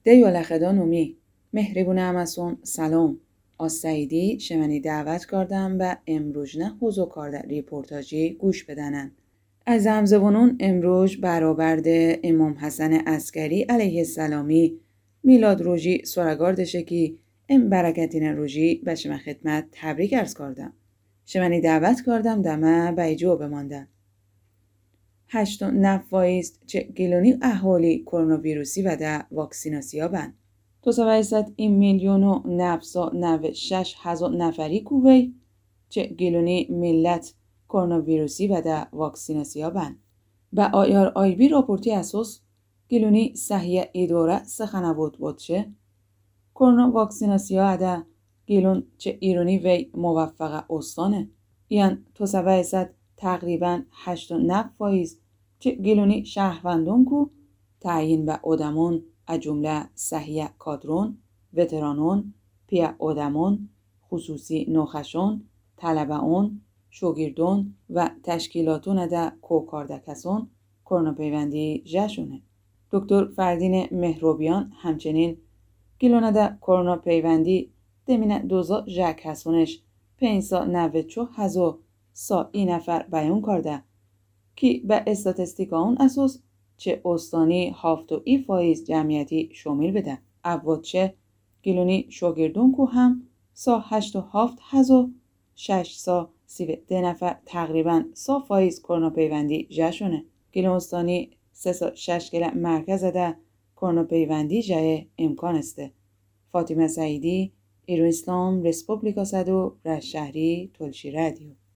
Deyolakhedan umi مهربون امسون سلام از سعیدی شمنی دعوت کردم و امروجنه حضو کرده ریپورتاجی گوش بدنن. از همزبانون امروز برآورده امام حسن عسکری علیه السلامی میلاد روژی سرگاردشه که ام برکتین روژی به شما خدمت تبریک ارز کردم. شمنی دعوت کردم دمه بیجو بماندن. 8.9% چه گیلونی اهالی کرونا ویروسی و ده واکسیناسیا بند. 2,996,000 نفری کوی چه گیلونی ملت کرونا ویروسی و ده واکسیناسیا بند. و آیار آیبی راپورتی اساس گیلونی صحیح اداره سخنه بود چه کرونا واکسیناسیا ده گیلون چه ایرانی وی موفق استانه. یعنی 200 تقریباً 8.9% چه گیلونی شهروندون کو تعیین به آدمون از جمله صحیح کادرون، وترانون، پیا آدمون، خصوصی نوخشون، طلبه‌اون، شاگردون و تشکیلاتون ده کوکاردکسون کرونا پیوندی جشونه. دکتر فردین مهروبیان همچنین گیلونه ده کرونا پیوندی دمینه دوزا جک هسونش 594,000 این نفر بیان کرده که به استاتستیکا اون اساس چه استانی 7% جمعیتی شامل بده. اول چه گیلونی شاگردون که هم 87,632 نفر تقریبا 100% کرونا پیوندی جشونه. گیلون استانی 306 گله مرکز ده کرونا پیوندی جای امکان استه. فاطمه سعیدی، ایرو اسلام، رسپوبلیکا صدو، رشهری، تلشی رادیو.